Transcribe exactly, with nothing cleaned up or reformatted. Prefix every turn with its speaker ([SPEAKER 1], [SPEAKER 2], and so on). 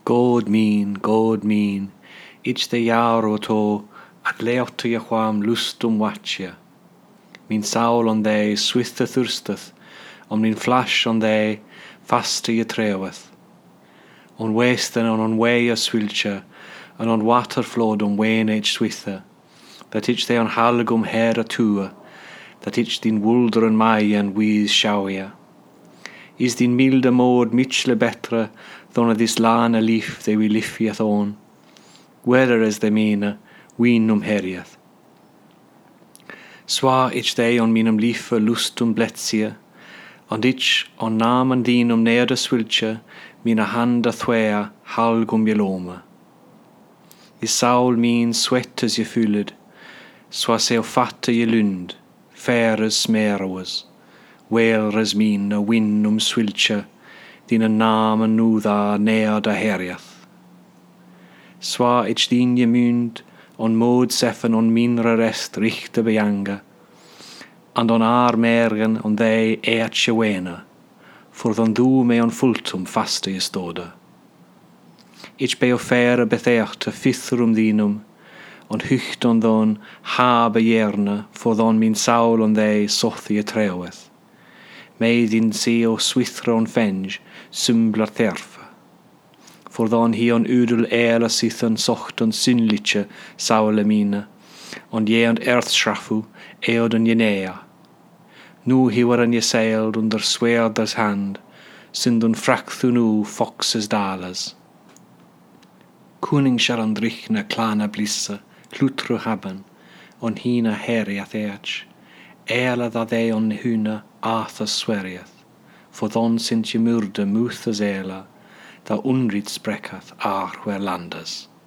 [SPEAKER 1] God mín, God mín, ich de jaar o to, at leotu je chwam lustum watje. Mín saul on they swithe thursteth, on mín flash on they faste je treweth. On westen on on way a swilche, and on water flowed on wane age swithe, that ich they on halgum her a tua, that ich din wulder and mai and wees shawia. Is din milde mod mitchle betre, than a this lan a leaf they will lifieth on. Whether as they mean, weenum herieth. Swa ich they on minum liefe lustum bletsie, and ich on namen dinum nerde swilche, mina handa thwea halgum jelome. Is saul min sweat as je fuled, swa seo fatte je lund, faires smeroes, weelres min a winnum swilche, din a namen nuda neada herieth. Swa ich din je mund, on mod seffen on minre rest richte bejanga, and on ar mergen on they eatje wena, for dan du me on fultum faste je stode. Ich be ofere betheachte fithrum dinum, on hycht on don habe jerne, for don min saul on they sothie treweth. Mei din seo swithre on fenge, sumblar terfe. For dan hi on udel ela sithen sochten synliche saule mine, on je and earthschraffu eod on jenea. Nu hi war an je seiled under swearders hand, sind on frachthu nu foxes dalas. Kuning shall an drichna klana blisse, hlutru haben, on hina heriath each, ela da they on huna athas sweriath, for dan sind je murde muthas ela, da unrit sprekath ar where landas.